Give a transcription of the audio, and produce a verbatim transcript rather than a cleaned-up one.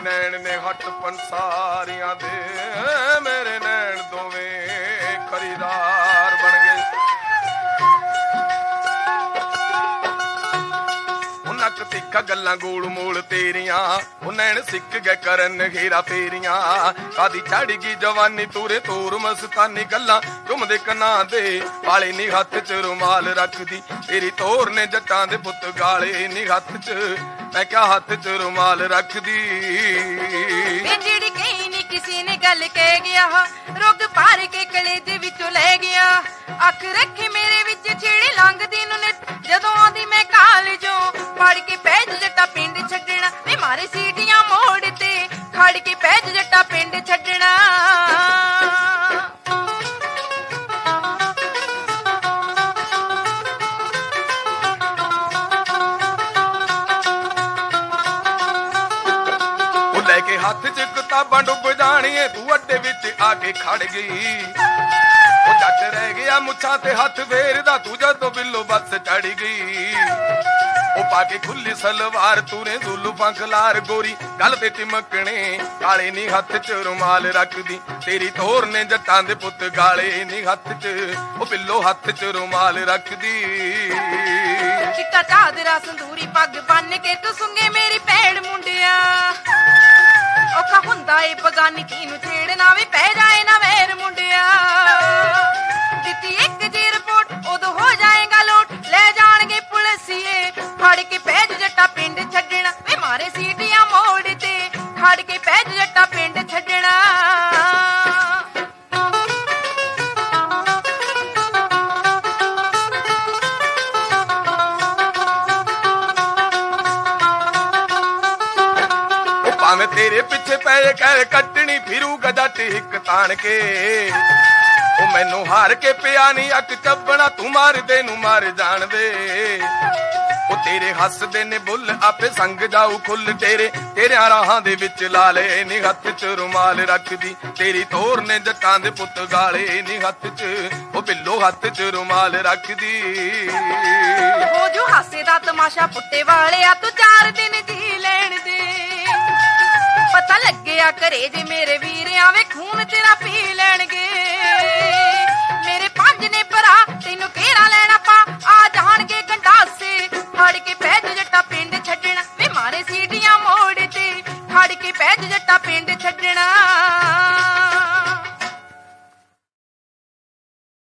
नैन ने हट पंसारियां दे, मेरे नैन दोवें खरीदार बन गए। नक तिखा गल्लां गोल मोल तेरियां, नैन सिक गए करन घेरा फेरियां। कादी चढ़ गई जवानी तूरे तोर मस्तानी, गल्लां घुमदे कना दे वाले नी हथ च रुमाल रखदी। तेरी तोर ने जट्टां दे पुत गाले नी हथ च, मैं क्या हथ च रुमाल रखदी। जेड़ी कहीं नी किसी ने गल कह गया, रोग पार के कलेजे विचों ले गया। अख रखे मेरे विच छेड़े लंघदी नु नित, जदों आंदी मैं कालजों फड़ के पैज जट्टा पिंड छड्डना। वे मारे सीटियां मोड़ ते खड़ के पैज जट्टा पिंड छड्डना। लेके हाथ च किताबां डुब जानिए, तू अड्डे विच आके खड़ गई। ओ जट रह गया मुछां ते हथ फेरदा, तू जदों बिल्लो बस चढ़ गई। ओ पाके खुली सलवार तूने जुल्फां खलार गोरी, गल ते चिमकने काले नी हथ च रुमाल रखदी। तेरी तोर ने जट्टां दे पुत गाले नी हथ च, ओ बिल्लो हथ च रुमाल रखदी। चिट्टा चादरा संदूरी पग बन के तू सुंगे मेरी भैड़ मुंडिया। औखा हुंदा ए बगानी धी नूं छेड़ना, वी पै जाए ना वैर मुंडिया। दित्ती एक जी रिपोर्ट उदों हो जाएगा लोट, ले जाणगे पुलिसिए खड़ के पैज जट्टा पिंड छड्डना। वे मारे सीटियां मोड़ ते खड़ के पैज जट्टा पिंड छड्डना। भावें तेरे पिछे पै कर कटनी फिरूगा जट हिक तान के। ओ मैनू हार के पिया नी अक चबना, तू मार दे नू मार जान दे। ओ तेरे हसदे ने बुल आपे संग जाऊ खुल, तेरे तेरे राहां दे विच लाले नी हथ च रुमाल रखदी। तेरी तोर ने जट्टां दे पुत गाले नी हथ च, ओ बिल्लो हथ च रुमाल रखदी। हो जो हासे दा तमाशा पुट्टे वाले आ, तू चार दिन जी लैण दे। पता लग्या करे जे मेरे वीरिया, वे खून तेरा पी लैणगे। मेरे पंज ने भरा तेनू घेरा लैना पा, आ जाणगे गंडासे खड़ के पैज जट्टा पिंड छड्डना। वे मारे सीटियां मोड़ ते खड़ के पैज जट्टा पिंड छड्डना।